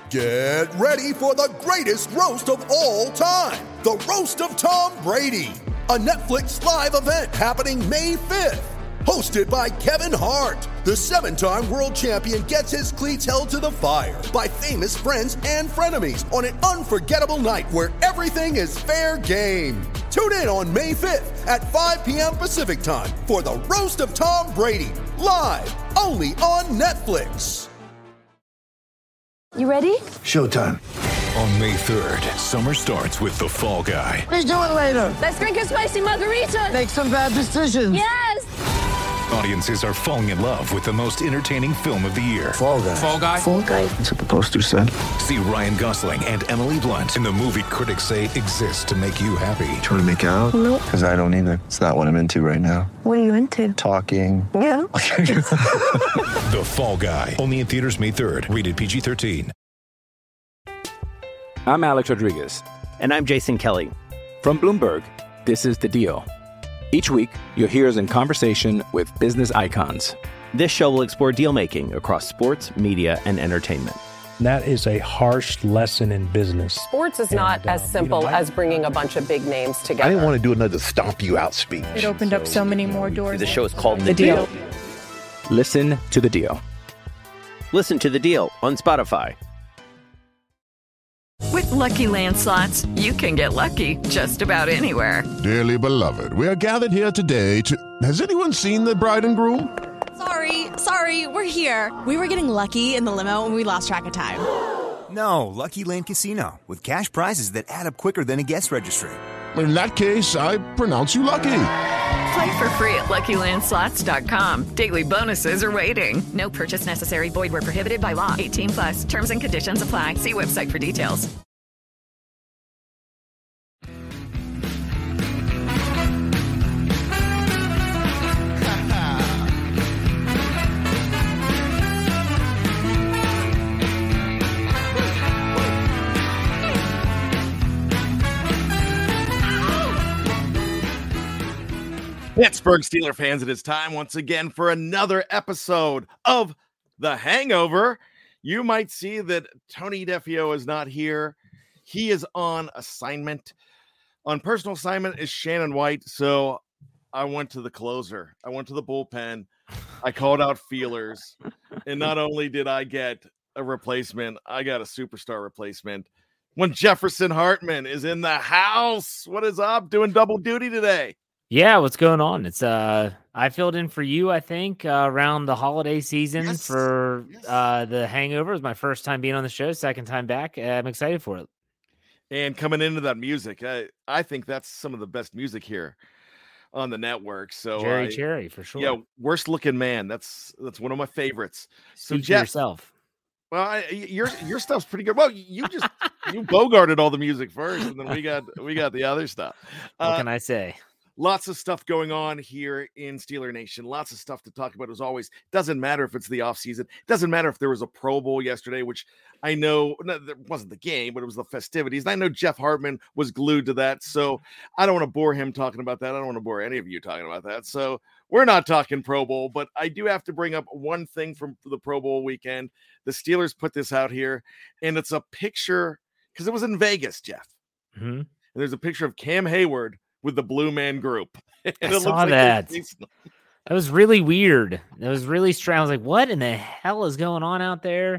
Get ready for the greatest roast of all time, the Roast of Tom Brady, a Netflix live event happening May 5th. Hosted by Kevin Hart, the 7-time world champion gets his cleats held to the fire by famous friends and frenemies on an unforgettable night where everything is fair game. Tune in on May 5th at 5 p.m. Pacific time for the Roast of Tom Brady, live only on Netflix. You ready? Showtime. On May 3rd, summer starts with The Fall Guy. Let's do it later. Let's drink a spicy margarita. Make some bad decisions. Yes! Audiences are falling in love with the most entertaining film of the year. Fall Guy. Fall Guy? Fall guy. That's what the poster said. See Ryan Gosling and Emily Blunt in the movie critics say exists to make you happy. Trying to make it out? Nope. Because I don't either. It's not what I'm into right now. What are you into? Talking. Yeah. The Fall Guy. Only in theaters May 3rd. Rated PG-13. I'm Alex Rodriguez. And I'm Jason Kelly. From Bloomberg, this is The Deal. Each week, you'll hear us in conversation with business icons. This show will explore deal-making across sports, media, and entertainment. That is a harsh lesson in business. Sports is not as simple as bringing a bunch of big names together. I didn't want to do another stomp you out speech. It opened up so many more doors. The show is called The Deal. Listen to The Deal. Listen to The Deal on Spotify. With Lucky Land Slots, you can get lucky just about anywhere. Dearly beloved, we are gathered here today to... Has anyone seen the bride and groom? Sorry, we're here. We were getting lucky in the limo and we lost track of time. No, Lucky Land Casino, with cash prizes that add up quicker than a guest registry. In that case, I pronounce you lucky. Play for free at LuckyLandSlots.com. Daily bonuses are waiting. No purchase necessary. Void where prohibited by law. 18+. Terms and conditions apply. See website for details. Pittsburgh Steelers fans, it is time once again for another episode of The Hangover. You might see that Tony DeFeo is not here. He is on assignment. On personal assignment is Shannon White, so I went to the closer. I went to the bullpen. I called out feelers, and not only did I get a replacement, I got a superstar replacement. When Jefferson Hartman is in the house. What is up? Doing double duty today. Yeah, what's going on? It's I filled in for you, I think, around the holiday season for the Hangover. It was my first time being on the show, second time back. I'm excited for it. And coming into that music, I think that's some of the best music here on the network. So Jerry Cherry for sure. Yeah, Worst Looking Man. That's one of my favorites. So Speak Jeff, yourself. Well, your stuff's pretty good. Well, you bogarted all the music first, and then we got the other stuff. What can I say? Lots of stuff going on here in Steeler Nation. Lots of stuff to talk about as always. Doesn't matter if it's the offseason. Doesn't matter if there was a Pro Bowl yesterday, which I know there wasn't the game, but it was the festivities. And I know Jeff Hartman was glued to that. So I don't want to bore him talking about that. I don't want to bore any of you talking about that. So we're not talking Pro Bowl, but I do have to bring up one thing from the Pro Bowl weekend. The Steelers put this out here, and it's a picture because it was in Vegas, Jeff. Mm-hmm. And there's a picture of Cam Hayward with the Blue Man Group. And I saw that. That was really weird. It was really strange. I was like, what in the hell is going on out there?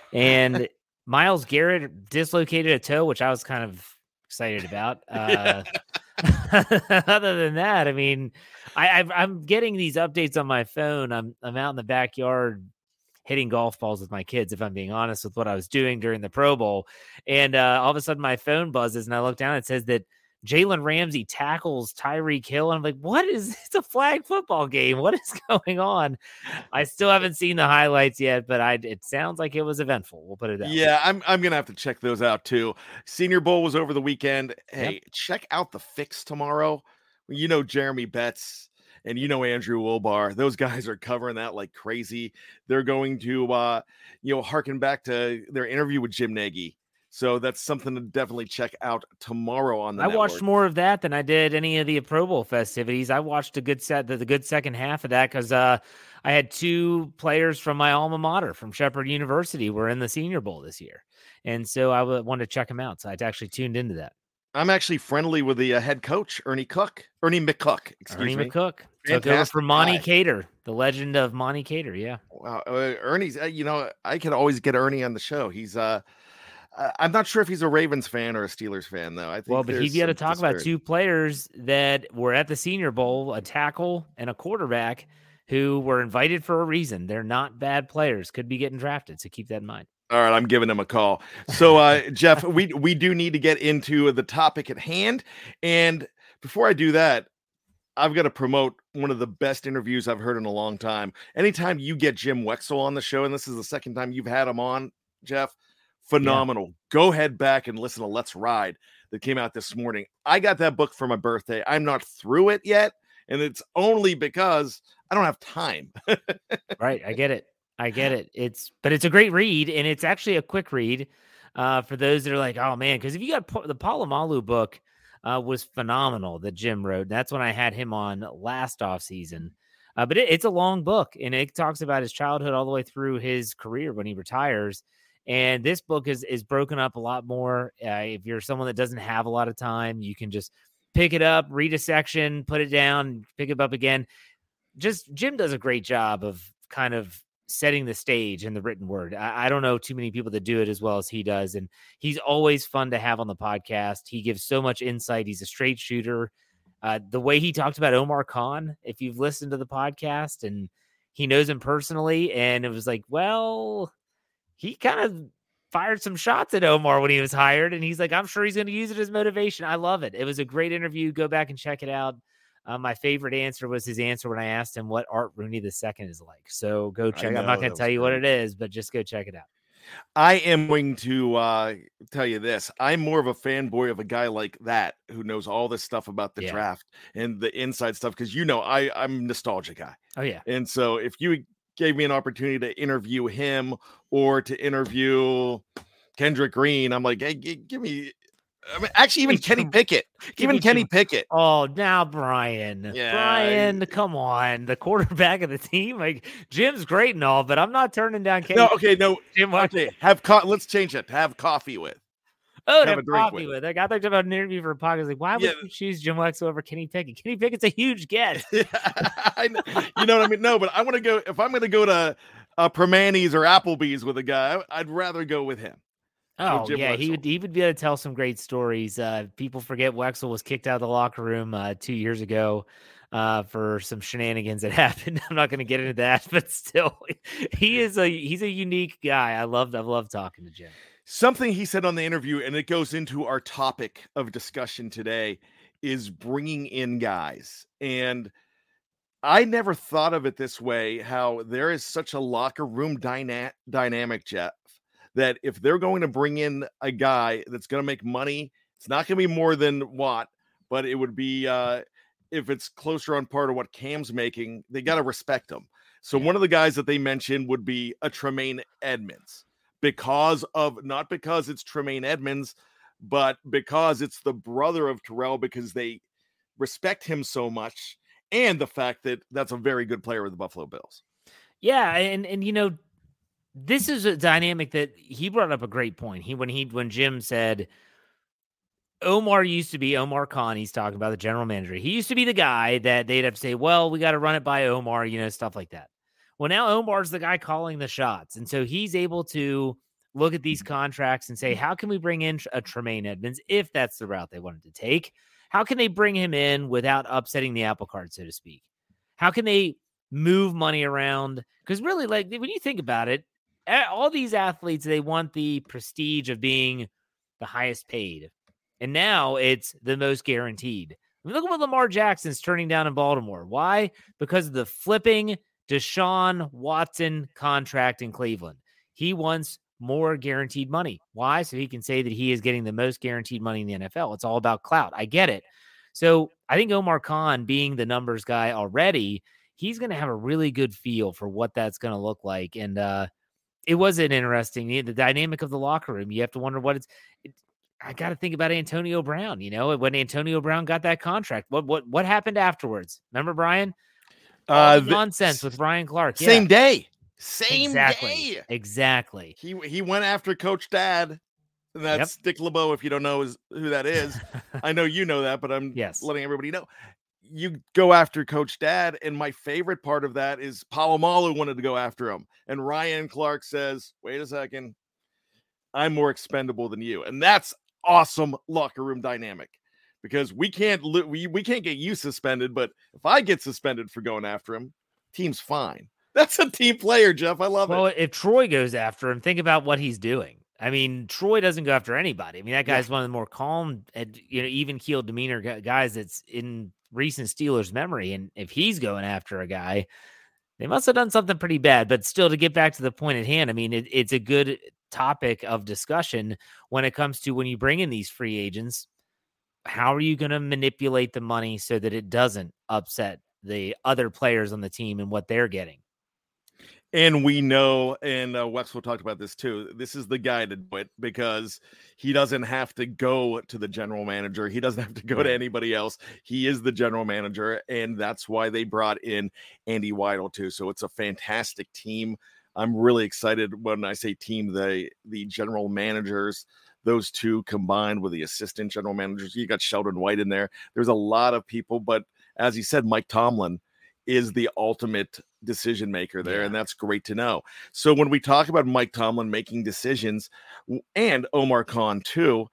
And Myles Garrett dislocated a toe, which I was kind of excited about. Other than that, I mean, I'm getting these updates on my phone. I'm out in the backyard hitting golf balls with my kids, if I'm being honest with what I was doing during the Pro Bowl. And all of a sudden my phone buzzes and I look down, it says that Jalen Ramsey tackles Tyreek Hill. And I'm like, it's a flag football game. What is going on? I still haven't seen the highlights yet, but it sounds like it was eventful. We'll put it out. Yeah, I'm going to have to check those out too. Senior Bowl was over the weekend. Hey, Check out The Fix tomorrow. You know, Jeremy Betts and you know, Andrew Wilbar, those guys are covering that like crazy. They're going to, harken back to their interview with Jim Nagy. So that's something to definitely check out tomorrow on the I network. watched more of that than I did any of the Pro Bowl festivities. I watched the good second half of that because I had 2 players from my alma mater, from Shepherd University, were in the Senior Bowl this year. And so I wanted to check them out. So I actually tuned into that. I'm actually friendly with the head coach, Ernie McCook. Ernie McCook. Took over for Monty Cater, the legend of Monty Cater. Yeah. Wow. Ernie's, I could always get Ernie on the show. He's, I'm not sure if he's a Ravens fan or a Steelers fan, though. I think but he'd be able to talk about 2 players that were at the Senior Bowl, a tackle and a quarterback, who were invited for a reason. They're not bad players. Could be getting drafted, so keep that in mind. All right, I'm giving him a call. So, Jeff, we do need to get into the topic at hand. And before I do that, I've got to promote one of the best interviews I've heard in a long time. Anytime you get Jim Wexell on the show, and this is the second time you've had him on, Jeff, phenomenal. Yeah. Go ahead back and listen to Let's Ride that came out this morning. I got that book for my birthday. I'm not through it yet, and it's only because I don't have time. Right, I get it. But it's a great read, and it's actually a quick read for those that are like, oh man, because if you got the Polamalu book was phenomenal that Jim wrote. That's when I had him on last off season. But it's a long book, and it talks about his childhood all the way through his career when he retires. And this book is broken up a lot more. If you're someone that doesn't have a lot of time, you can just pick it up, read a section, put it down, pick it up again. Just Jim does a great job of kind of setting the stage in the written word. I don't know too many people that do it as well as he does. And he's always fun to have on the podcast. He gives so much insight. He's a straight shooter. The way he talked about Omar Khan, if you've listened to the podcast, and he knows him personally, and it was like, well, he kind of fired some shots at Omar when he was hired. And he's like, I'm sure he's going to use it as motivation. I love it. It was a great interview. Go back and check it out. My favorite answer was his answer when I asked him what Art Rooney II is like. So go check it out. I'm not going to tell you what it is, but just go check it out. I am going to tell you this. I'm more of a fanboy of a guy like that who knows all this stuff about the draft and the inside stuff. Because, I'm a nostalgia guy. Oh, yeah. And so if you gave me an opportunity to interview him or to interview Kendrick Green, I'm like, hey, give me... I mean, actually, even Kenny Pickett. Kenny Pickett. Oh, now Brian. Yeah. Brian, come on. The quarterback of the team. Like, Jim's great and all, but I'm not turning down Kenny. No, okay, no. Jim, okay. Let's change it. To have coffee with. Oh, to have coffee with. Like, I thought about an interview for a podcast. Like, why would you choose Jim Wexell over Kenny Pickett? Kenny Pickett's a huge guest. I know. You know what I mean? No, but I want to go. If I'm going to go to Permanis or Applebee's with a guy, I'd rather go with him. Oh, yeah, he would be able to tell some great stories. People forget Wexell was kicked out of the locker room 2 years ago for some shenanigans that happened. I'm not going to get into that, but still, he's a unique guy. I love talking to Jim. Something he said on the interview, and it goes into our topic of discussion today, is bringing in guys. And I never thought of it this way, how there is such a locker room dynamic, Jeff, that if they're going to bring in a guy that's going to make money, it's not going to be more than Watt, but it would be, if it's closer on par to what Cam's making, they got to respect him. So one of the guys that they mentioned would be a Tremaine Edmunds, not because it's Tremaine Edmunds, but because it's the brother of Terrell, because they respect him so much, and the fact that that's a very good player with the Buffalo Bills. Yeah, and this is a dynamic that he brought up a great point. When Jim said Omar used to be Omar Khan, he's talking about the general manager. He used to be the guy that they'd have to say, well, we got to run it by Omar, stuff like that. Well, now Omar's the guy calling the shots. And so he's able to look at these contracts and say, how can we bring in a Tremaine Edmunds if that's the route they wanted to take? How can they bring him in without upsetting the apple cart, so to speak? How can they move money around? Because really, like, when you think about it, all these athletes, they want the prestige of being the highest paid. And now it's the most guaranteed. I mean, look at what Lamar Jackson's turning down in Baltimore. Why? Because of the flipping Deshaun Watson contract in Cleveland. He wants more guaranteed money. Why? So he can say that he is getting the most guaranteed money in the NFL. It's all about clout. I get it. So I think Omar Khan, being the numbers guy already, he's going to have a really good feel for what that's going to look like. And it was an interesting, the dynamic of the locker room. You have to wonder I got to think about Antonio Brown. When Antonio Brown got that contract, what happened afterwards? Remember, Brian? Nonsense with Ryan Clark. Same day. Day. Exactly. He went after Coach Dad. And that's Dick LeBeau, if you don't know who that is. I know you know that, but I'm letting everybody know. You go after Coach Dad, and my favorite part of that is Polamalu wanted to go after him. And Ryan Clark says, wait a second, I'm more expendable than you. And that's awesome locker room dynamic, because we can't get you suspended, but if I get suspended for going after him, team's fine. That's a team player, Jeff. I love it. Well, if Troy goes after him, think about what he's doing. I mean, Troy doesn't go after anybody. I mean, that guy's one of the more calm and even-keeled demeanor guys that's in recent Steelers memory. And if he's going after a guy, they must have done something pretty bad. But still, to get back to the point at hand, I mean, it's a good topic of discussion when it comes to when you bring in these free agents. How are you going to manipulate the money so that it doesn't upset the other players on the team and what they're getting? And we know, and Wexel talked about this too, this is the guy to do it, because he doesn't have to go to the general manager. He doesn't have to go to anybody else. He is the general manager, and that's why they brought in Andy Weidel too. So it's a fantastic team. I'm really excited when I say team, the general managers, those two combined with the assistant general managers. You got Sheldon White in there. There's a lot of people, but as he said, Mike Tomlin is the ultimate decision maker there. And that's great to know. So when we talk about Mike Tomlin making decisions, and Omar Khan too,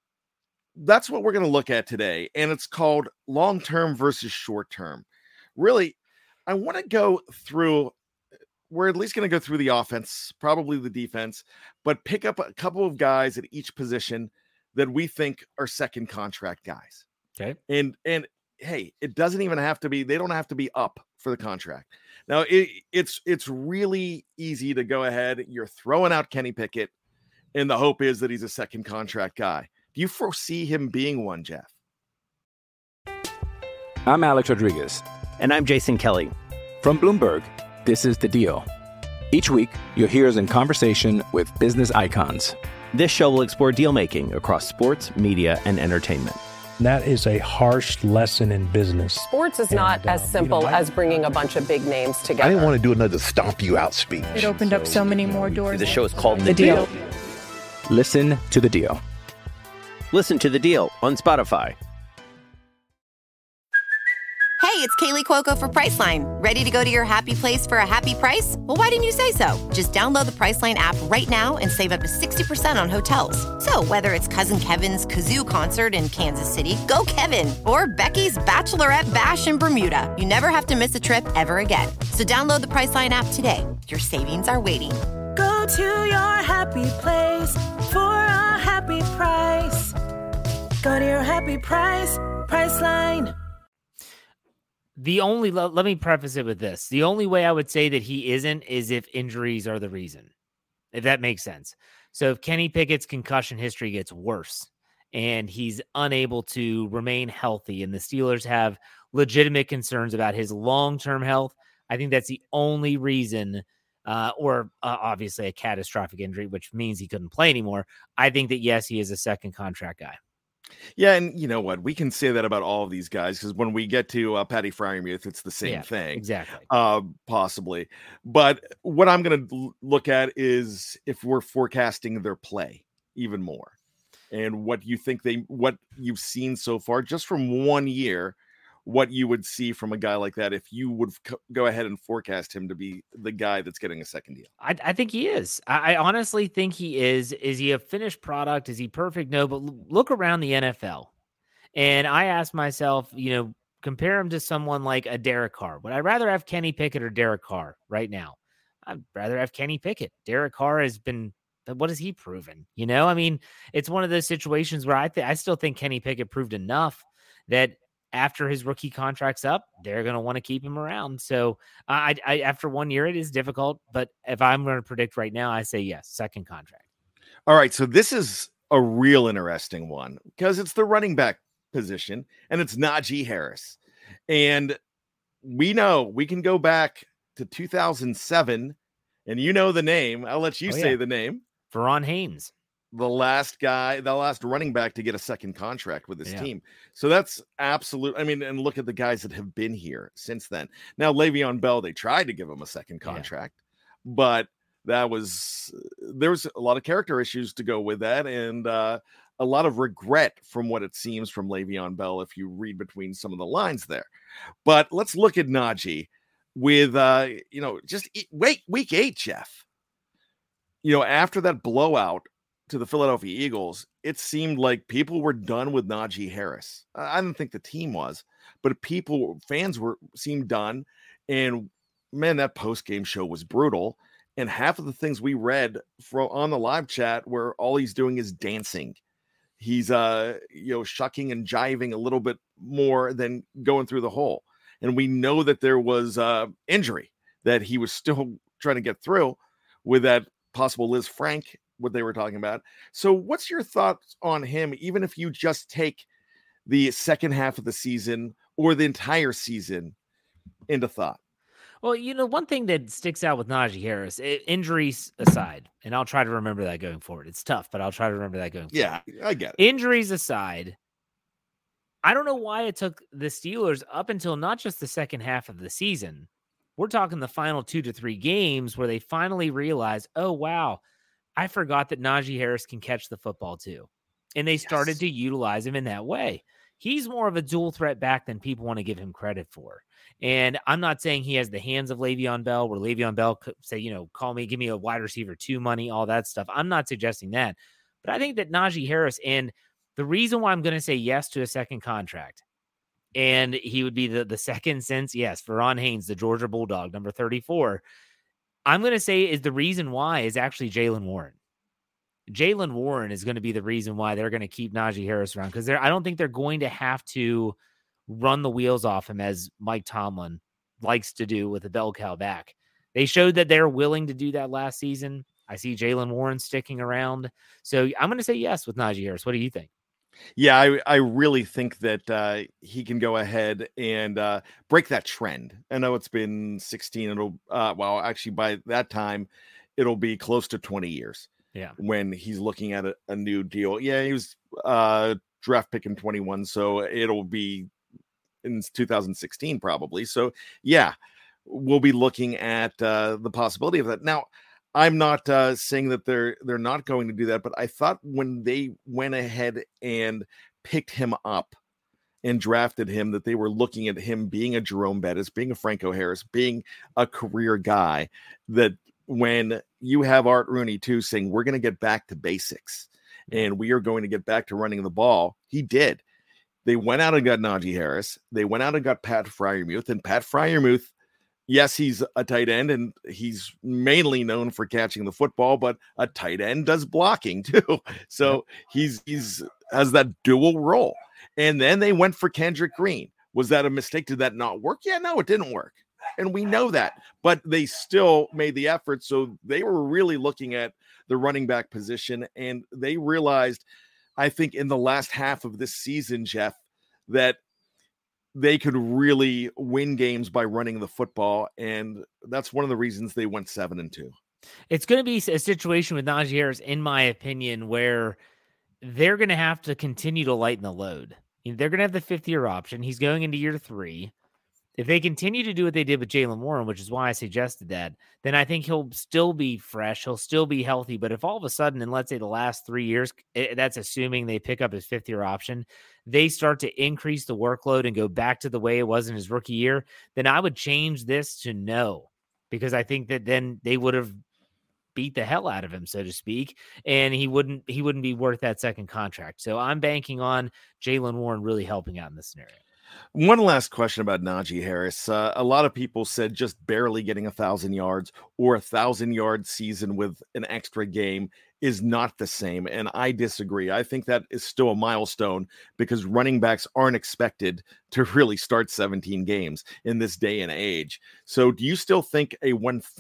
that's what we're going to look at today. And it's called long-term versus short-term. Really, I want to go through, we're at least going to go through the offense, probably the defense, but pick up a couple of guys at each position that we think are second contract guys. Okay. And hey, it doesn't even have to be, they don't have to be up for the contract. Now, it's really easy to go ahead. You're throwing out Kenny Pickett, and the hope is that he's a second contract guy. Do you foresee him being one, Jeff? I'm Alex Rodriguez. And I'm Jason Kelly. From Bloomberg, this is The Deal. Each week, you'll hear us in conversation with business icons. This show will explore deal-making across sports, media, and entertainment. That is a harsh lesson in business. Sports is not as simple as bringing a bunch of big names together. I didn't want to do another stomp you out speech. It opened up so many more doors. The show is called The Deal. Listen to The Deal. Listen to The Deal on Spotify. Hey, it's Kaylee Cuoco for Priceline. Ready to go to your happy place for a happy price? Well, why didn't you say so? Just download the Priceline app right now and save up to 60% on hotels. So whether it's Cousin Kevin's Kazoo Concert in Kansas City, go Kevin, or Becky's Bachelorette Bash in Bermuda, you never have to miss a trip ever again. So download the Priceline app today. Your savings are waiting. Go to your happy place for a happy price. Go to your happy price, Priceline. Let me preface it with this. The only way I would say that he isn't is if injuries are the reason, if that makes sense. So if Kenny Pickett's concussion history gets worse and he's unable to remain healthy and the Steelers have legitimate concerns about his long-term health, I think that's the only reason, or obviously a catastrophic injury, which means he couldn't play anymore. I think that, yes, he is a second contract guy. Yeah, and you know what? We can say that about all of these guys, because when we get to Patty Freiermuth, it's the same thing. Exactly. Possibly. But what I'm going to look at is if we're forecasting their play even more, and what you think what you've seen so far, just from 1 year, what you would see from a guy like that if you would go ahead and forecast him to be the guy that's getting a second deal. I think he is. I honestly think he is. Is he a finished product? Is he perfect? No, but look around the NFL. And I ask myself, compare him to someone like a Derek Carr. Would I rather have Kenny Pickett or Derek Carr right now? I'd rather have Kenny Pickett. Derek Carr has been, what has he proven? I mean, it's one of those situations where I still think Kenny Pickett proved enough that after his rookie contract's up, they're going to want to keep him around. So I after 1 year, it is difficult. But if I'm going to predict right now, I say yes, second contract. All right. So this is a real interesting one because it's the running back position and it's Najee Harris. And we know we can go back to 2007 And you know the name. I'll let you say the name. Verron Haynes. The last running back to get a second contract with this team. So that's absolute. I mean, and look at the guys that have been here since then. Now, Le'Veon Bell, they tried to give him a second contract, but there was a lot of character issues to go with that. And a lot of regret from what it seems from Le'Veon Bell, if you read between some of the lines there. But let's look at Najee with, just week 8, Jeff. After that blowout to the Philadelphia Eagles, it seemed like people were done with Najee Harris. I didn't think the team was, but fans seemed done. And man, that post-game show was brutal. And half of the things we read on the live chat where all he's doing is dancing. He's shucking and jiving a little bit more than going through the hole. And we know that there was injury that he was still trying to get through with that possible Liz Frank, what they were talking about. So what's your thoughts on him, even if you just take the second half of the season or the entire season into thought? Well, one thing that sticks out with Najee Harris, injuries aside, and I'll try to remember that going forward. It's tough, but I'll try to remember that going forward. Yeah, I get it. Injuries aside, I don't know why it took the Steelers up until not just the second half of the season. We're talking the final 2 to 3 games where they finally realized, oh, wow, I forgot that Najee Harris can catch the football too. And they started to utilize him in that way. He's more of a dual threat back than people want to give him credit for. And I'm not saying he has the hands of Le'Veon Bell, where Le'Veon Bell could say, call me, give me a wide receiver 2 money, all that stuff. I'm not suggesting that. But I think that Najee Harris, and the reason why I'm going to say yes to a second contract, and he would be the second since, Verron Haynes, the Georgia Bulldog, number 34, I'm going to say is the reason why is actually Jaylen Warren. Jaylen Warren is going to be the reason why they're going to keep Najee Harris around, because I don't think they're going to have to run the wheels off him as Mike Tomlin likes to do with a bell cow back. They showed that they're willing to do that last season. I see Jaylen Warren sticking around. So I'm going to say yes with Najee Harris. What do you think? Yeah, I really think that he can go ahead and break that trend. I know it's been 16. Actually by that time, it'll be close to 20 years. Yeah. When he's looking at a new deal. Yeah, he was draft pick in 21, so it'll be in 2016 probably. So yeah, we'll be looking at the possibility of that. Now, I'm not saying that they're not going to do that, but I thought when they went ahead and picked him up and drafted him, that they were looking at him being a Jerome Bettis, being a Franco Harris, being a career guy, that when you have Art Rooney too saying, we're going to get back to basics and we are going to get back to running the ball, he did. They went out and got Najee Harris. They went out and got Pat Freiermuth, and Pat Freiermuth, yes, he's a tight end and he's mainly known for catching the football, but a tight end does blocking too. So he's has that dual role. And then they went for Kendrick Green. Was that a mistake? Did that not work? Yeah, no, it didn't work. And we know that, but they still made the effort. So they were really looking at the running back position, and they realized, I think in the last half of this season, Jeff, that they could really win games by running the football. And that's one of the reasons they went 7-2. It's going to be a situation with Najee Harris, in my opinion, where they're going to have to continue to lighten the load. They're going to have the 5th-year option. He's going into year 3. If they continue to do what they did with Jaylen Warren, which is why I suggested that, then I think he'll still be fresh. He'll still be healthy. But if all of a sudden, in let's say the last 3 years, that's assuming they pick up his 5th-year option, they start to increase the workload and go back to the way it was in his rookie year, then I would change this to no, because I think that then they would have beat the hell out of him, so to speak, and he wouldn't be worth that second contract. So I'm banking on Jaylen Warren really helping out in this scenario. One last question about Najee Harris. A lot of people said just barely getting 1,000 yards or 1,000-yard season with an extra game is not the same. And I disagree. I think that is still a milestone, because running backs aren't expected to really start 17 games in this day and age. So do you still think a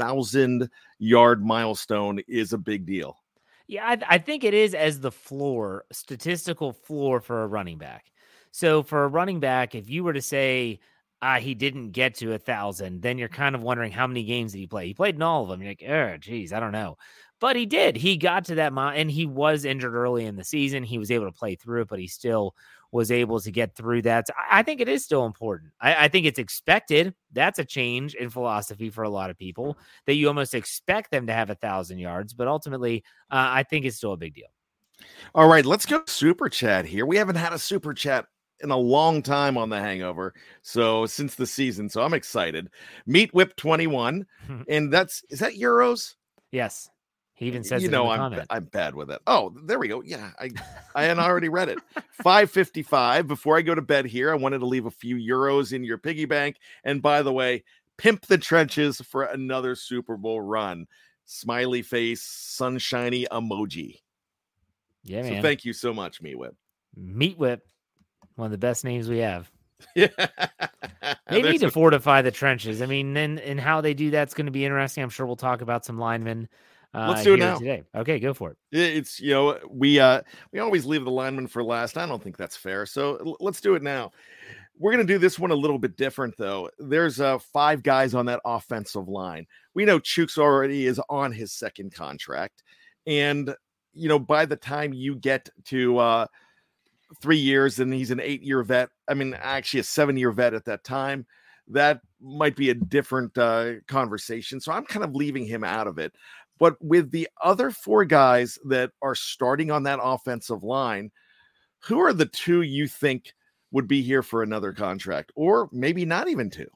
1,000-yard milestone is a big deal? Yeah, I think it is, as the floor, statistical floor for a running back. So for a running back, if you were to say, he didn't get to 1,000, then you're kind of wondering how many games did he play? He played in all of them. You're like, oh, geez, I don't know. But he did. He got to that and he was injured early in the season. He was able to play through it, but he still was able to get through that. So I think it is still important. I think it's expected. That's a change in philosophy for a lot of people, that you almost expect them to have 1,000 yards. But ultimately, I think it's still a big deal. All right, let's go super chat here. We haven't had a super chat in a long time on The Hangover, so since the season, so I'm excited. Meat Whip 21, and is that euros? Yes. He even says, I'm bad with it. Oh, there we go. Yeah, I had already read it. 5:55. Before I go to bed here, I wanted to leave a few euros in your piggy bank. And by the way, pimp the trenches for another Super Bowl run. Smiley face, sunshiny emoji. Yeah, man. So thank you so much, Meat Whip. Meat Whip, one of the best names we have. Yeah, they need to fortify the trenches. I mean, and how they do that's going to be interesting. I'm sure we'll talk about some linemen. Let's do it now. Today. Okay, go for it. It's we always leave the lineman for last. I don't think that's fair. So let's do it now. We're going to do this one a little bit different, though. There's 5 guys on that offensive line. We know Chooks already is on his second contract, and by the time you get to 3 years, and he's an 8-year vet. I mean, actually a 7-year vet at that time. That might be a different conversation. So I'm kind of leaving him out of it. But with the other 4 guys that are starting on that offensive line, who are the 2 you think would be here for another contract, or maybe not even 2?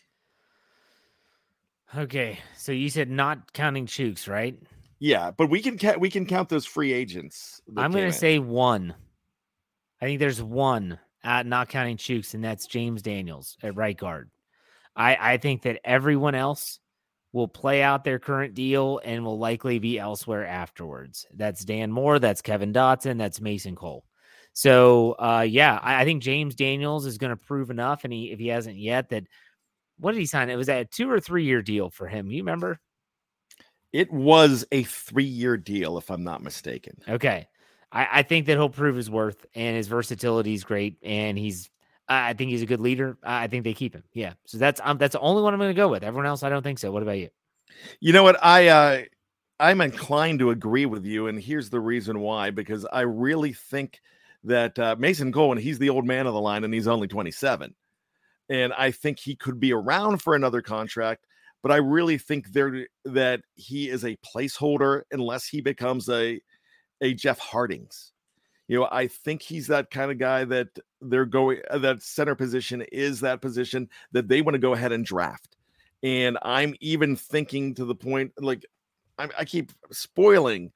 Okay, so you said not counting Chooks, right? Yeah, but we can count those free agents. I'm going to say 1. I think there's 1 not counting Chooks, and that's James Daniels at right guard. I think that everyone else will play out their current deal and will likely be elsewhere afterwards. That's Dan Moore, that's Kevin Dotson, that's Mason Cole. So, I think James Daniels is going to prove enough, and if he hasn't yet, that what did he sign? It was a 2 or 3 year deal for him. You remember? It was a 3-year deal, if I'm not mistaken. Okay. I think that he'll prove his worth, and his versatility is great, and I think he's a good leader. I think they keep him. Yeah. So that's the only one I'm going to go with. Everyone else, I don't think so. What about you? You know what? I'm inclined to agree with you, and here's the reason why. Because I really think that Mason Cole, and he's the old man of the line, and he's only 27, and I think he could be around for another contract. But I really think that he is a placeholder unless he becomes a Jeff Hardings. I think he's that kind of guy that that center position is that position that they want to go ahead and draft. And I'm even thinking to the point, like I keep spoiling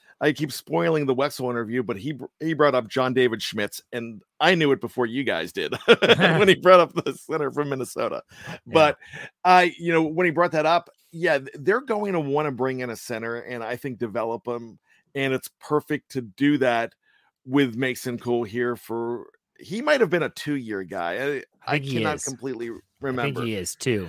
the Wexel interview, but he brought up John David Schmitz, and I knew it before you guys did when he brought up the center from Minnesota. Yeah. But when he brought that up, yeah, they're going to want to bring in a center and I think develop them. And it's perfect to do that with Mason Cole here he might have been a 2-year guy. I cannot completely remember. I think he is too.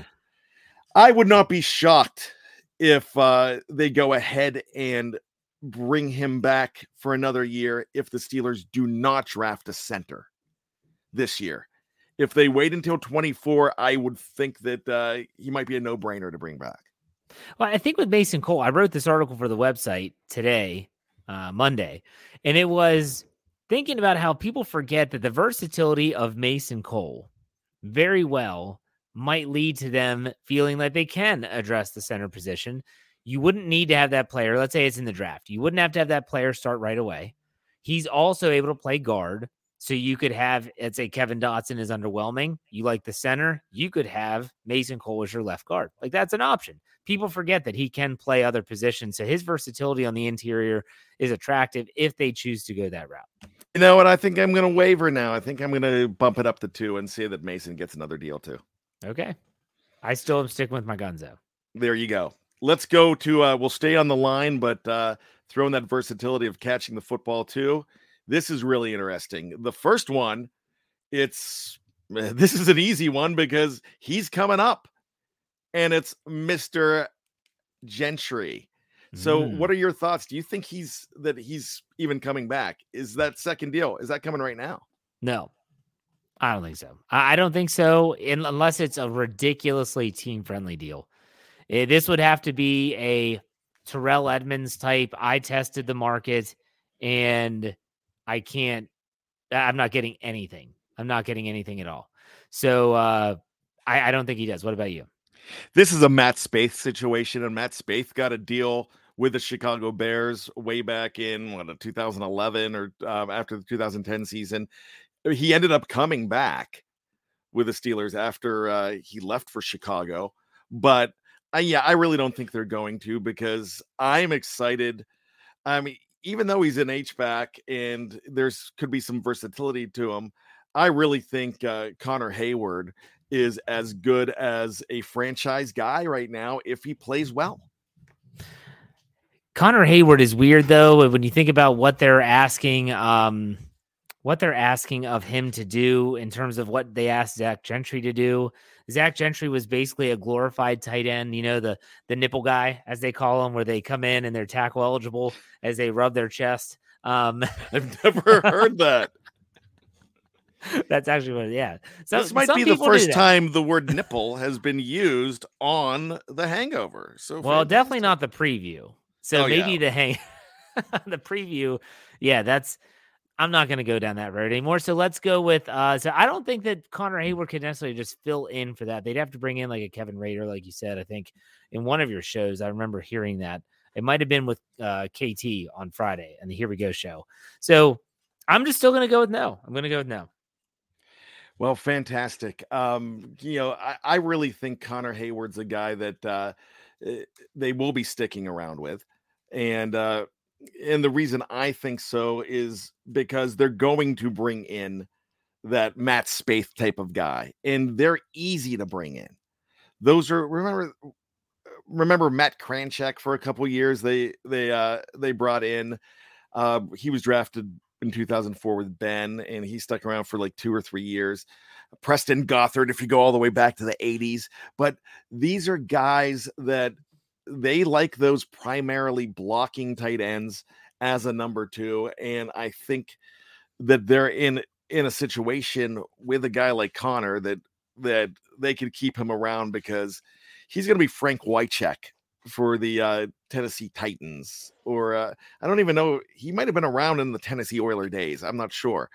I would not be shocked if they go ahead and bring him back for another year if the Steelers do not draft a center this year. If they wait until 24, I would think that he might be a no-brainer to bring back. Well, I think with Mason Cole, I wrote this article for the website today, Monday, and it was thinking about how people forget that the versatility of Mason Cole very well might lead to them feeling like they can address the center position. You wouldn't need to have that player. Let's say it's in the draft. You wouldn't have to have that player start right away. He's also able to play guard. So you could have, let's say Kevin Dotson is underwhelming. You like the center. You could have Mason Cole as your left guard. Like that's an option. People forget that he can play other positions. So his versatility on the interior is attractive if they choose to go that route. You know what? I think I'm going to waver now. I think I'm going to bump it up to 2 and say that Mason gets another deal too. Okay. I still am sticking with my guns though. There you go. Let's go to, we'll stay on the line, but throw in that versatility of catching the football too. This is really interesting. The first one, this is an easy one because he's coming up, and it's Mr. Gentry. So what are your thoughts? Do you think he's even coming back? Is that second deal? Is that coming right now? No. I don't think so. I don't think so, unless it's a ridiculously team-friendly deal. This would have to be a Terrell Edmonds type. I tested the market, and I'm not getting anything. I'm not getting anything at all. So I don't think he does. What about you? This is a Matt Spaeth situation, and Matt Spaeth got a deal with the Chicago Bears way back in 2011 or after the 2010 season. He ended up coming back with the Steelers after he left for Chicago. But I really don't think they're going to, because I'm excited. I mean, even though he's an H-back and could be some versatility to him, I really think Connor Hayward is as good as a franchise guy right now if he plays well. Connor Hayward is weird, though, when you think about what they're asking of him to do in terms of what they asked Zach Gentry to do. Zach Gentry was basically a glorified tight end, the nipple guy, as they call him, where they come in and they're tackle eligible as they rub their chest. I've never heard that. That's actually what, yeah. So this might be the first time the word nipple has been used on The Hangover. So definitely not the preview. So maybe the preview. Yeah, I'm not going to go down that road anymore. So let's go with, so I don't think that Connor Hayward could necessarily just fill in for that. They'd have to bring in like a Kevin Rader, like you said. I think in one of your shows, I remember hearing that. It might have been with KT on Friday and the Here We Go show. So I'm just still going to go with no. I'm going to go with no. Well, fantastic. I really think Connor Hayward's a guy that they will be sticking around with. And the reason I think so is because they're going to bring in that Matt Spaeth type of guy, and they're easy to bring in. Those are, remember Matt Kranchak for a couple of years. They brought in, he was drafted in 2004 with Ben, and he stuck around for like 2 or 3 years. Preston Gothard, if you go all the way back to the 80s. But these are guys that they like those primarily blocking tight ends as a number 2. And I think that they're in a situation with a guy like Connor that they could keep him around, because he's going to be Frank Wycheck for the Tennessee Titans, or I don't even know. He might have been around in the Tennessee Oiler days. I'm not sure.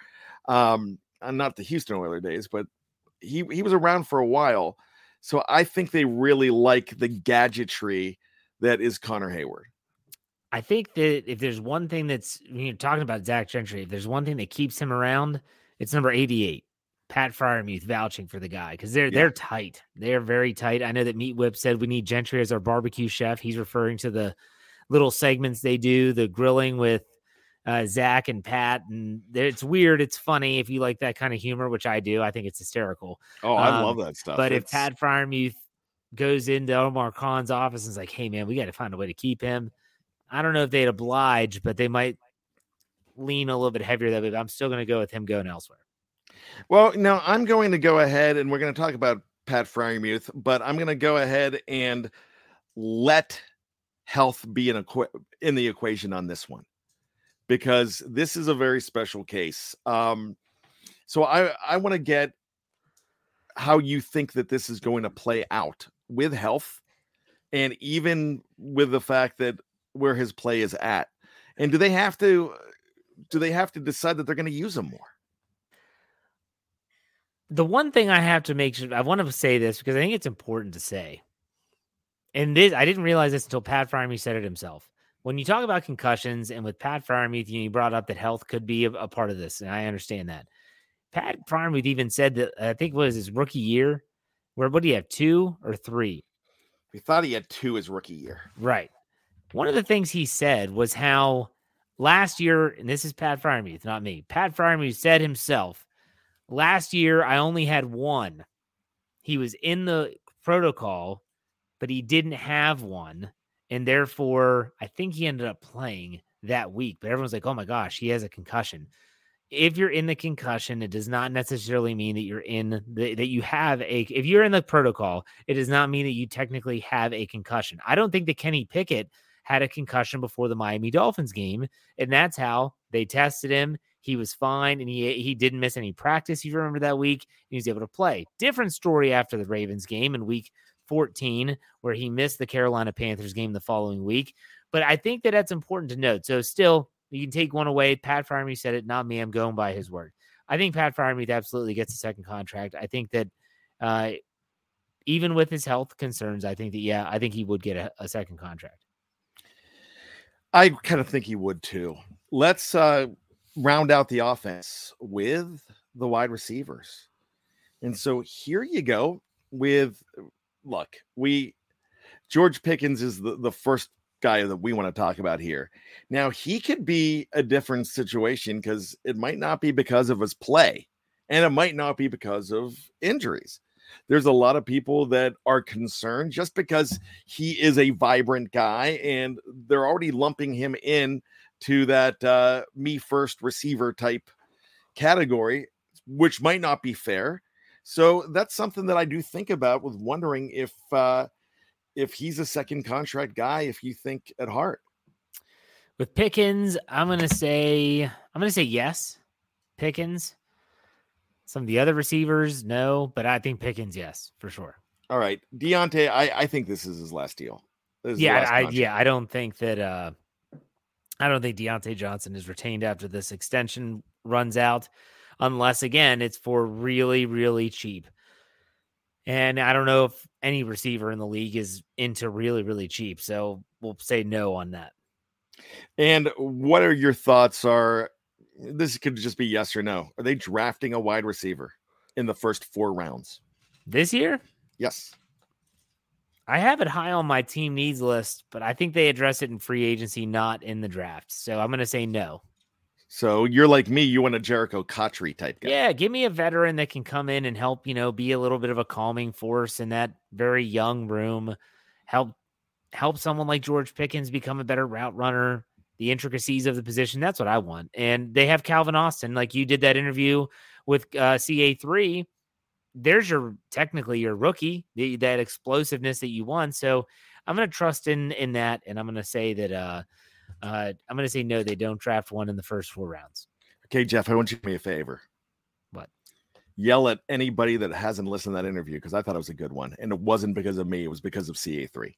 Not the Houston Oiler days, but he was around for a while. So I think they really like the gadgetry that is Connor Hayward. I think that if there's one thing that's, when you're talking about Zach Gentry, if there's one thing that keeps him around, it's number 88. Pat Freiermuth vouching for the guy, because they're tight. They're very tight. I know that Meat Whip said we need Gentry as our barbecue chef. He's referring to the little segments they do, the grilling with Zach and Pat, and it's weird. It's funny if you like that kind of humor, which I do. I think it's hysterical. Oh, I love that stuff. But if Pat Freiermuth goes into Omar Khan's office and is like, "Hey, man, we got to find a way to keep him," I don't know if they'd oblige, but they might lean a little bit heavier that way. But I'm still going to go with him going elsewhere. Well, now I'm going to go ahead, and we're going to talk about Pat Freiermuth, but I'm going to go ahead and let health be in the equation on this one, because this is a very special case. So I want to get how you think that this is going to play out with health, and even with the fact that where his play is at. And do they have to decide that they're going to use him more? The one thing I have to make sure, I want to say this because I think it's important to say, and this, I didn't realize this until Pat Freiermuth said it himself. When you talk about concussions, and with Pat Freiermuth, you brought up that health could be a part of this, and I understand that. Pat Freiermuth even said that, I think it was his rookie year, where, what do you have, 2 or 3? We thought he had 2 his rookie year. Right. One of the things he said was how last year, and this is Pat Freiermuth, not me, Pat Freiermuth said himself, last year I only had 1. He was in the protocol, but he didn't have 1. And therefore, I think he ended up playing that week. But everyone's like, oh my gosh, he has a concussion. If you're in the concussion, it does not necessarily mean that you're if you're in the protocol, it does not mean that you technically have a concussion. I don't think that Kenny Pickett had a concussion before the Miami Dolphins game, and that's how they tested him. he was fine, and he didn't miss any practice. You remember that week, and he was able to play. Different story after the Ravens game in week 14, where he missed the Carolina Panthers game the following week. But I think that that's important to note. So still, you can take one away. Pat Freiermuth said it, not me. I'm going by his word. I think Pat Freiermuth absolutely gets a second contract. I think that even with his health concerns, I think he would get a second contract. I kind of think he would too. Let's round out the offense with the wide receivers. And so here you go with, look, George Pickens is the first guy that we want to talk about here. Now, he could be a different situation because it might not be because of his play, and it might not be because of injuries. There's a lot of people that are concerned just because he is a vibrant guy, and they're already lumping him in to that me first receiver type category, which might not be fair. So that's something that I do think about, with wondering if he's a second contract guy, if you think at heart. With Pickens, I'm going to say yes. Pickens. Some of the other receivers, no, but I think Pickens, yes, for sure. All right. Deontay, I think this is his last deal. I don't think that I don't think Deontay Johnson is retained after this extension runs out, unless, again, it's for really, really cheap. And I don't know if any receiver in the league is into really, really cheap. So we'll say no on that. And what are your thoughts? This could just be yes or no. Are they drafting a wide receiver in the first 4 rounds this year? Yes. I have it high on my team needs list, but I think they address it in free agency, not in the draft. So I'm going to say no. So you're like me. You want a Jericho Cotchery type guy. Yeah, give me a veteran that can come in and help, be a little bit of a calming force in that very young room. Help someone like George Pickens become a better route runner. The intricacies of the position, that's what I want. And they have Calvin Austin. Like you did that interview with CA3. There's technically your rookie, that explosiveness that you want. So I'm going to trust in that. And I'm going to say that I'm going to say no, they don't draft one in the first 4 rounds. Okay, Jeff, I want you to do me a favor. What? Yell at anybody that hasn't listened to that interview, because I thought it was a good one. And it wasn't because of me. It was because of CA3.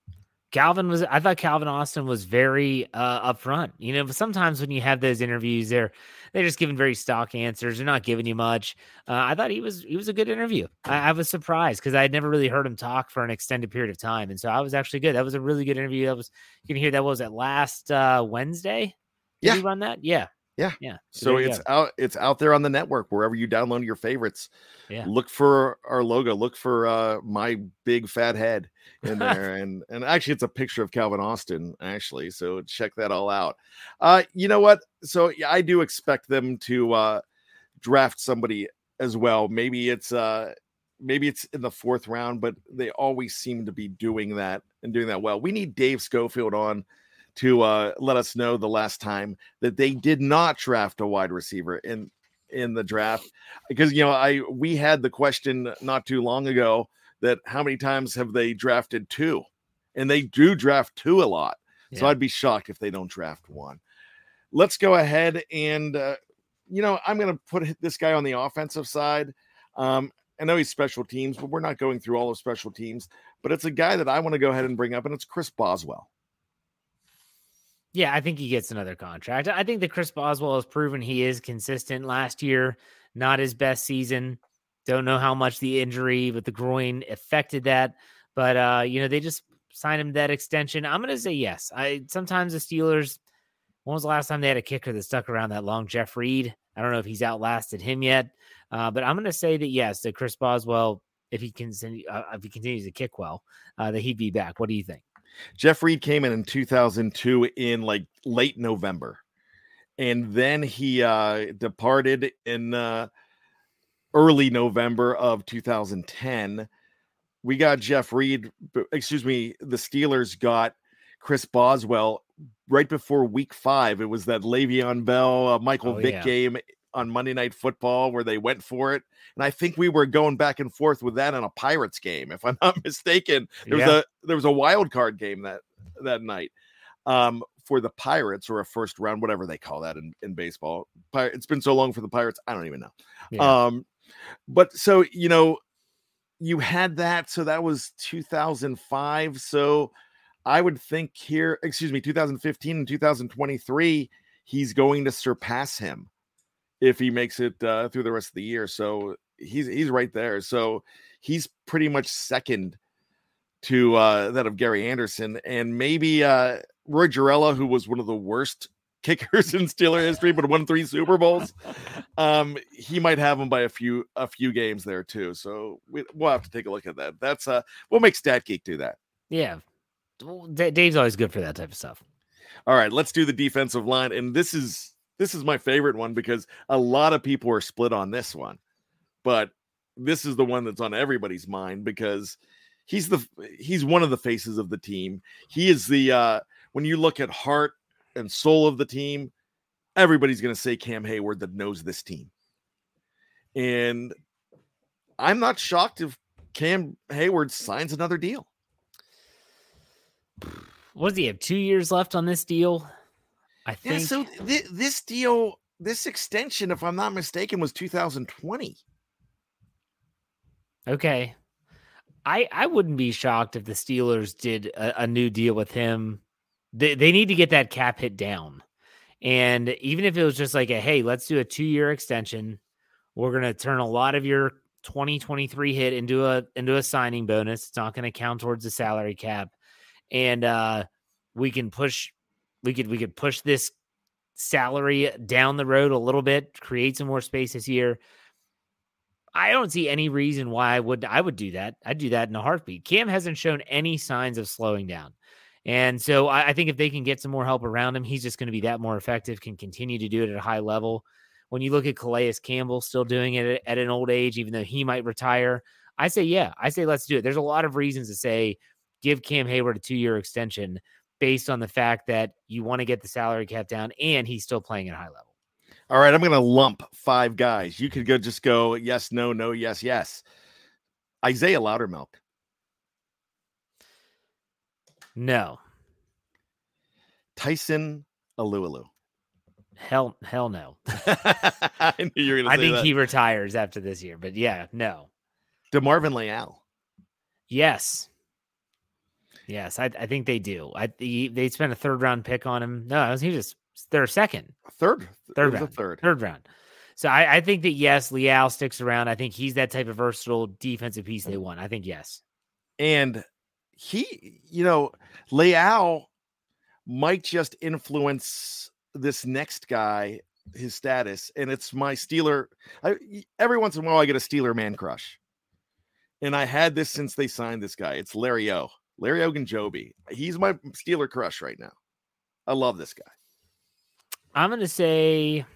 I thought Calvin Austin was very upfront. But sometimes when you have those interviews, they're just giving very stock answers. They're not giving you much. I thought he was a good interview. I was surprised because I had never really heard him talk for an extended period of time. And so I was actually good. That was a really good interview. You can hear that was at last Wednesday. Did he run that? Yeah. Yeah. So it's out there on the network, wherever you download your favorites. Yeah. Look for our logo. Look for my big fat head in there. and actually it's a picture of Calvin Austin, actually. So check that all out. You know what? So I do expect them to draft somebody as well. Maybe it's in the 4th round, but they always seem to be doing that and doing that well. We need Dave Schofield on to let us know the last time that they did not draft a wide receiver in the draft, because we had the question not too long ago that how many times have they drafted 2, and they do draft 2 a lot. Yeah. So I'd be shocked if they don't draft 1. Let's go ahead and I'm going to put this guy on the offensive side. I know he's special teams, but we're not going through all of special teams, but it's a guy that I want to go ahead and bring up, and it's Chris Boswell. Yeah, I think he gets another contract. I think that Chris Boswell has proven he is consistent. Last year, not his best season. Don't know how much the injury with the groin affected that, but they just signed him that extension. I'm going to say yes. Sometimes the Steelers, when was the last time they had a kicker that stuck around that long? Jeff Reed. I don't know if he's outlasted him yet, but I'm going to say that yes, that Chris Boswell, if he continues to kick well, that he'd be back. What do you think? Jeff Reed came in 2002 in like late November, and then he departed in early November of 2010. We got Jeff Reed. The Steelers got Chris Boswell right before week 5. It was that Le'Veon Bell, Michael Vick game on Monday Night Football where they went for it. And I think we were going back and forth with that in a Pirates game, if I'm not mistaken. There was a wild card game that night. for the Pirates, or a first round, whatever they call that in baseball. It's been so long for the Pirates, I don't even know. Yeah. But so, you had that. So that was 2005. So I would think 2015 and 2023, he's going to surpass him if he makes it through the rest of the year. So he's right there. So he's pretty much second to that of Gary Anderson, and maybe Roy Gerela, who was one of the worst kickers in Steeler history, but won 3 Super Bowls. He might have him by a few games there too. So we'll have to take a look at that. That's we'll make StatGeek do that. Yeah, Dave's always good for that type of stuff. All right, let's do the defensive line, and this is my favorite one because a lot of people are split on this one, but this is the one that's on everybody's mind because he's one of the faces of the team. He is the when you look at heart and soul of the team, everybody's going to say Cam Hayward that knows this team. And I'm not shocked if Cam Hayward signs another deal. What does he have? 2 years left on this deal? I think. Yeah, so this deal, this extension, if I'm not mistaken, was 2020. Okay. I wouldn't be shocked if the Steelers did a new deal with him. They need to get that cap hit down. And even if it was just like hey, let's do a 2-year extension. We're going to turn a lot of your 2023 hit into a signing bonus. It's not going to count towards the salary cap. And we could push this salary down the road a little bit, create some more space this year. I don't see any reason why I would do that. I'd do that in a heartbeat. Cam hasn't shown any signs of slowing down. And so I think if they can get some more help around him, he's just going to be that more effective, can continue to do it at a high level. When you look at Calais Campbell still doing it at an old age, even though he might retire, I say let's do it. There's a lot of reasons to say give Cam Hayward a 2-year extension based on the fact that you want to get the salary cap down and he's still playing at a high level. All right, I'm going to lump 5 guys. You could just go yes, no, yes, yes. Isaiah Loudermilk. No. Tyson Alualu. Hell no. I knew you were going to say I think that. he retires after this year, but yeah, no. DeMarvin Leal. Yes, I think they do. They spent a 3rd-round pick on him. No, he was their second. Third round. Third round. So I think that, yes, Leal sticks around. I think he's that type of versatile defensive piece they want. I think yes. And he, Leal might just influence this next guy, his status. And it's my Steeler. Every once in a while, I get a Steeler man crush. And I had this since they signed this guy. It's Larry Ogunjobi. He's my Steeler crush right now. I love this guy. I'm going to say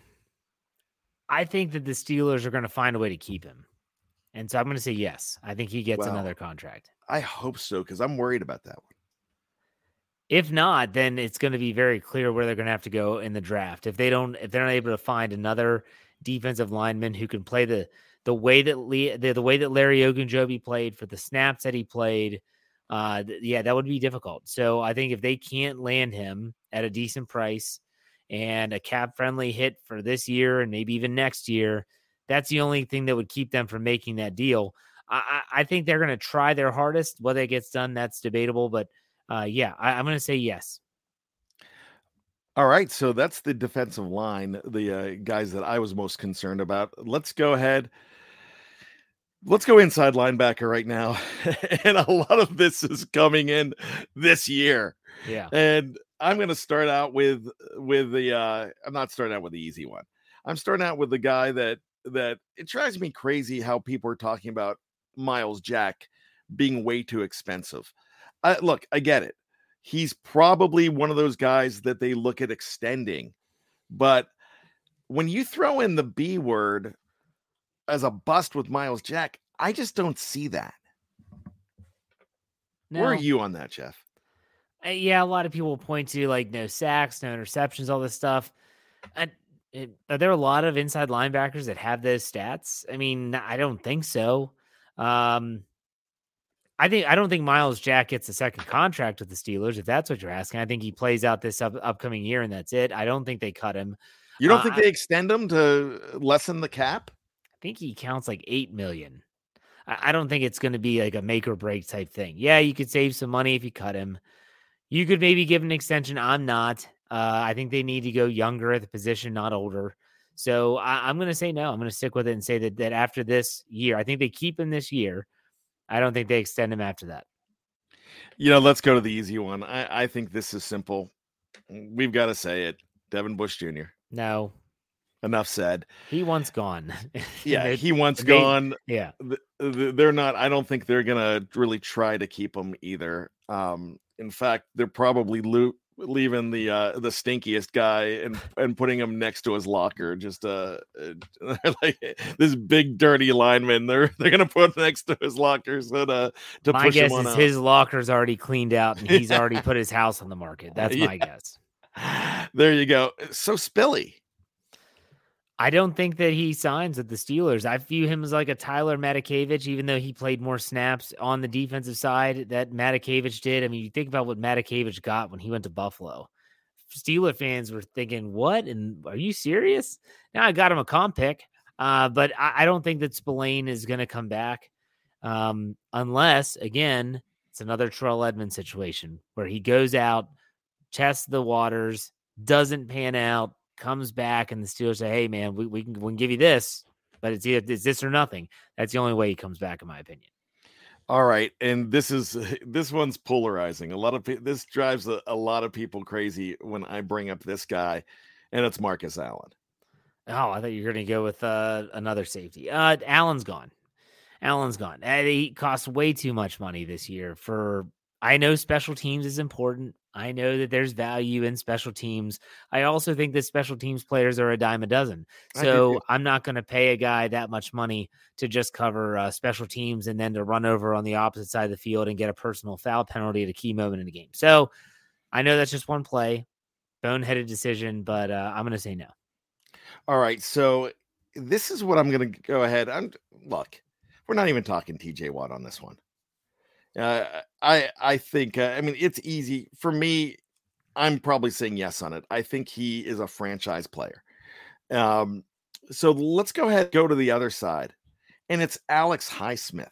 I think that the Steelers are going to find a way to keep him. And so I'm going to say yes. I think he gets another contract. I hope so, because I'm worried about that one. If not, then it's going to be very clear where they're going to have to go in the draft. If they're not able to find another defensive lineman who can play the way that Larry Ogunjobi played for the snaps that he played, that would be difficult. So I think if they can't land him at a decent price and a cap-friendly hit for this year and maybe even next year, that's the only thing that would keep them from making that deal. I think they're going to try their hardest. Whether it gets done, that's debatable. But, I'm going to say yes. All right, so that's the defensive line, the guys that I was most concerned about. Let's go ahead. Let's go inside linebacker right now. And a lot of this is coming in this year. Yeah. And I'm going to start out with the I'm not starting out with the easy one. I'm starting out with the guy that it drives me crazy how people are talking about Myles Jack being way too expensive. Look, I get it. He's probably one of those guys that they look at extending. But when you throw in the B word as a bust with Myles Jack, I just don't see that. No. Where are you on that, Jeff? Yeah, a lot of people point to no sacks, no interceptions, all this stuff. Are there a lot of inside linebackers that have those stats? I mean, I don't think so. I don't think Miles Jack gets a second contract with the Steelers, if that's what you're asking. I think he plays out this upcoming year, and that's it. I don't think they cut him. You don't think they extend him to lessen the cap? I think he counts like $8 million. I don't think it's going to be like a make or break type thing. Yeah, you could save some money if you cut him. You could maybe give an extension. I'm not. I think they need to go younger at the position, not older. So I'm going to say no. I'm going to stick with it and say that after this year, I think they keep him this year. I don't think they extend him after that. Let's go to the easy one. I think this is simple. We've got to say it. Devin Bush Jr. No. Enough said. He once gone. Yeah, he once gone. Yeah. They're not, I don't think they're going to really try to keep him either. In fact, they're probably leaving the stinkiest guy and putting him next to his locker. Just like this big dirty lineman. They're going to put next to his locker so to my push guess him on is out. his locker's already cleaned out and he's already put his house on the market. That's my guess. There you go. So Spilly. I don't think that he signs with the Steelers. I view him as like a Tyler Matakevich, even though he played more snaps on the defensive side that Matakevich did. I mean, you think about what Matakevich got when he went to Buffalo. Steeler fans were thinking, what? And are you serious? Now I got him a comp pick, but I don't think that Spillane is going to come back unless, again, it's another Terrell Edmunds situation where he goes out, tests the waters, doesn't pan out, comes back, and the Steelers say, hey, man, we can give you this, but it's this or nothing. That's the only way he comes back, in my opinion. All right, and this one's polarizing. This drives a lot of people crazy when I bring up this guy, and it's Marcus Allen. Oh, I thought you were going to go with another safety. Allen's gone. He costs way too much money this year. I know special teams is important. I know that there's value in special teams. I also think that special teams players are a dime a dozen. So I'm not going to pay a guy that much money to just cover special teams and then to run over on the opposite side of the field and get a personal foul penalty at a key moment in the game. So I know that's just one play, boneheaded decision, but I'm going to say no. All right. So this is what I'm going to go ahead. Look, we're not even talking TJ Watt on this one. I think, it's easy for me. I'm probably saying yes on it. I think he is a franchise player. So let's go ahead, go to the other side, and it's Alex Highsmith.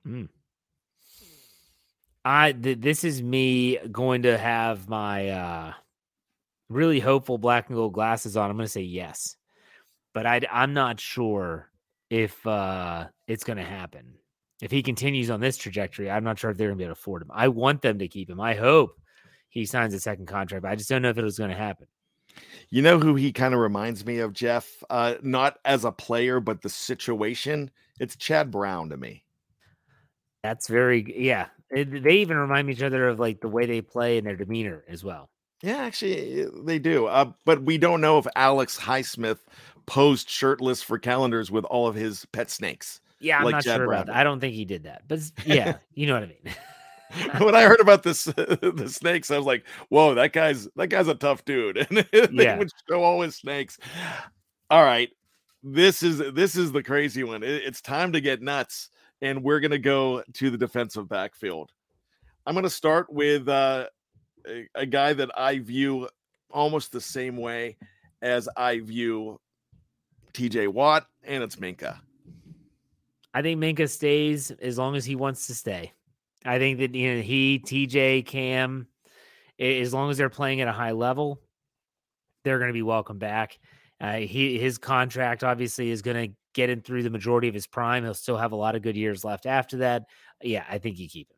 This is me going to have my really hopeful black and gold glasses on. I'm going to say yes, but I'm not sure if it's going to happen. If he continues on this trajectory, I'm not sure if they're going to be able to afford him. I want them to keep him. I hope he signs a second contract, but I just don't know if it was going to happen. You know who he kind of reminds me of, Jeff? Not as a player, but the situation. It's Chad Brown to me. That's they even remind each other of like the way they play and their demeanor as well. Yeah, actually, they do. But we don't know if Alex Highsmith posed shirtless for calendars with all of his pet snakes. Yeah, I'm like not Chad sure Brown about that. I don't think he did that. But yeah, you know what I mean. When I heard about this, the snakes, I was like, "Whoa, that guy's a tough dude." And they would show all his snakes. All right, this is the crazy one. It's time to get nuts, and we're gonna go to the defensive backfield. I'm gonna start with a guy that I view almost the same way as I view TJ Watt, and it's Minkah. I think Minkah stays as long as he wants to stay. I think that TJ, Cam, as long as they're playing at a high level, they're going to be welcome back. His contract obviously is going to get him through the majority of his prime. He'll still have a lot of good years left after that. Yeah, I think you keep him.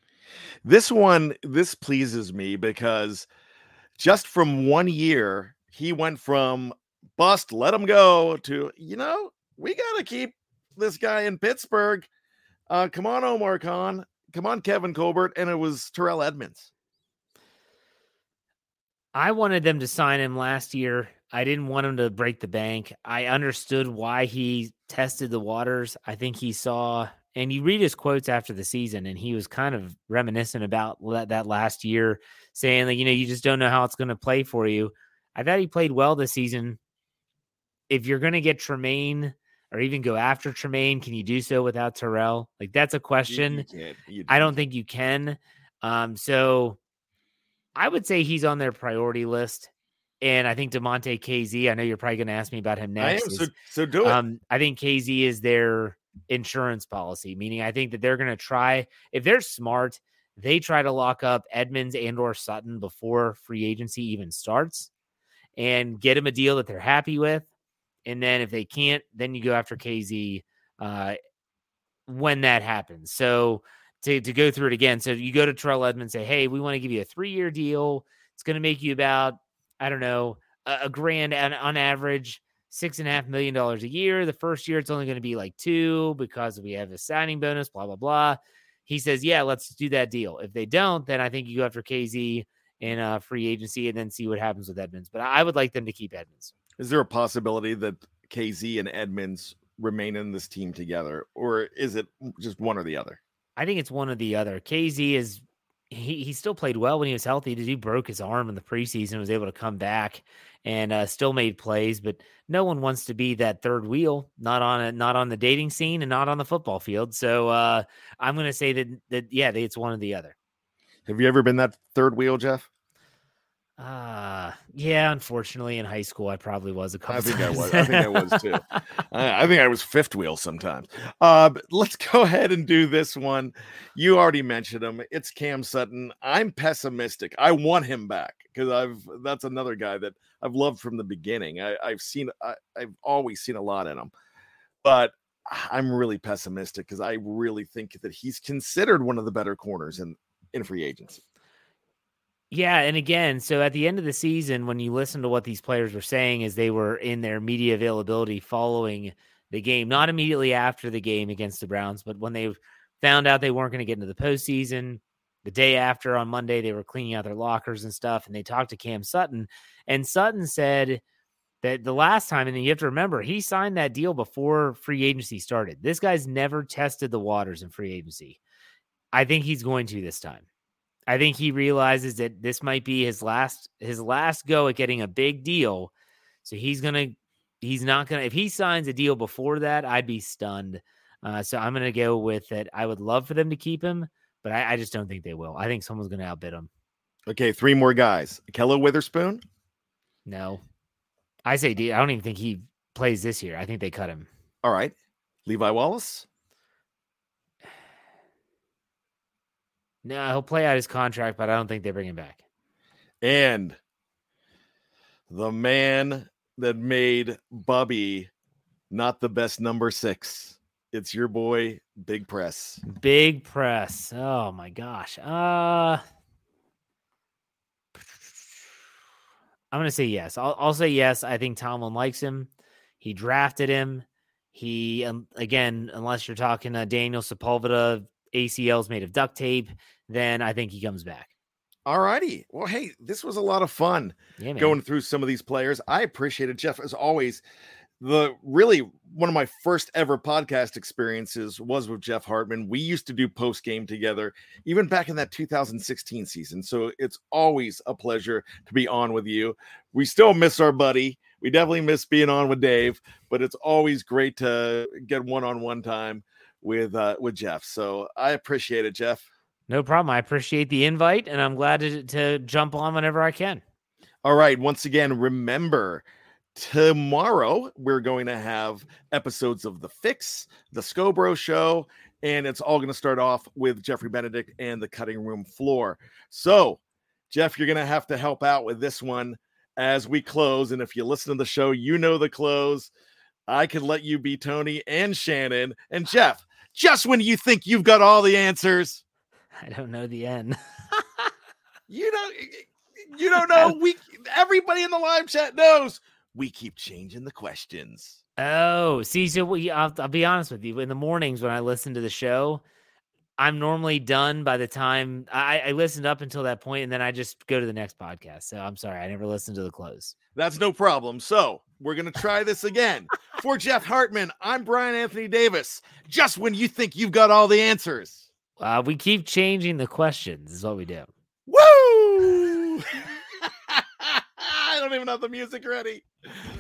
This pleases me because just from 1 year, he went from bust, let him go to, we got to keep this guy in Pittsburgh. Come on, Omar Khan. Come on, Kevin Colbert. And it was Terrell Edmunds. I wanted them to sign him last year. I didn't want him to break the bank. I understood why he tested the waters. I think he saw, and you read his quotes after the season, and he was kind of reminiscent about that last year, saying that, you just don't know how it's going to play for you. I thought he played well this season. If you're going to get Tremaine or even go after Tremaine? Can you do so without Terrell? Like, that's a question. I don't think you can. So I would say he's on their priority list. And I think DeMonte KZ, I know you're probably going to ask me about him next. I am, so do it. I think KZ is their insurance policy, meaning I think that they're going to try, if they're smart, they try to lock up Edmonds and or Sutton before free agency even starts and get him a deal that they're happy with. And then if they can't, then you go after KZ when that happens. So to go through it again, so you go to Terrell Edmonds, say, hey, we want to give you a 3-year deal. It's going to make you about, I don't know, a grand on average, $6.5 million a year. The first year, it's only going to be like $2 million because we have a signing bonus, blah, blah, blah. He says, yeah, let's do that deal. If they don't, then I think you go after KZ in free agency and then see what happens with Edmonds. But I would like them to keep Edmonds. Is there a possibility that KZ and Edmonds remain in this team together, or is it just one or the other? I think it's one or the other. KZ is he still played well when he was healthy. He broke his arm in the preseason, was able to come back and still made plays, but no one wants to be that third wheel, not on the dating scene and not on the football field. So I'm going to say that it's one or the other. Have you ever been that third wheel, Jeff? Yeah, unfortunately in high school, I probably was a couple times. I think I was too. I think I was fifth wheel sometimes. But let's go ahead and do this one. You already mentioned him. It's Cam Sutton. I'm pessimistic. I want him back because that's another guy that I've loved from the beginning. I've always seen a lot in him, but I'm really pessimistic because I really think that he's considered one of the better corners in free agency. Yeah, and again, so at the end of the season, when you listen to what these players were saying as they were in their media availability following the game, not immediately after the game against the Browns, but when they found out they weren't going to get into the postseason, the day after on Monday, they were cleaning out their lockers and stuff, and they talked to Cam Sutton, and Sutton said that the last time, and you have to remember, he signed that deal before free agency started. This guy's never tested the waters in free agency. I think he's going to this time. I think he realizes that this might be his last go at getting a big deal. So he's not going to, if he signs a deal before that, I'd be stunned. So I'm going to go with that. I would love for them to keep him, but I just don't think they will. I think someone's going to outbid him. Okay. 3 more guys. Kello Witherspoon. No, I don't even think he plays this year. I think they cut him. All right. Levi Wallace. No, he'll play out his contract, but I don't think they bring him back. And the man that made Bubby not the best number 6. It's your boy, Big Press. Big Press. Oh, my gosh. I'm going to say yes. I'll say yes. I think Tomlin likes him. He drafted him. He, again, unless you're talking Daniel Sepulveda, ACLs made of duct tape, then I think he comes back. All righty. Well, hey, this was a lot of fun going through some of these players. I appreciate it, Jeff, as always. One of my first ever podcast experiences was with Jeff Hartman. We used to do post game together, even back in that 2016 season. So it's always a pleasure to be on with you. We still miss our buddy. We definitely miss being on with Dave, but it's always great to get one-on-one time with Jeff. So I appreciate it, Jeff. No problem. I appreciate the invite, and I'm glad to jump on whenever I can. All right. Once again, remember, tomorrow we're going to have episodes of The Fix, The Scobro Show, and it's all going to start off with Jeffrey Benedict and the Cutting Room Floor. So, Jeff, you're going to have to help out with this one as we close. And if you listen to the show, you know the close. I can let you be Tony and Shannon. And Jeff, just when you think you've got all the answers, I don't know the end. You don't know. Everybody in the live chat knows. We keep changing the questions. Oh, see, so I'll be honest with you. In the mornings when I listen to the show, I'm normally done by the time I listened up until that point, and then I just go to the next podcast. So I'm sorry, I never listened to the close. That's no problem. So we're going to try this again. For Jeff Hartman, I'm Brian Anthony Davis. Just when you think you've got all the answers. We keep changing the questions is what we do. Woo! I don't even have the music ready.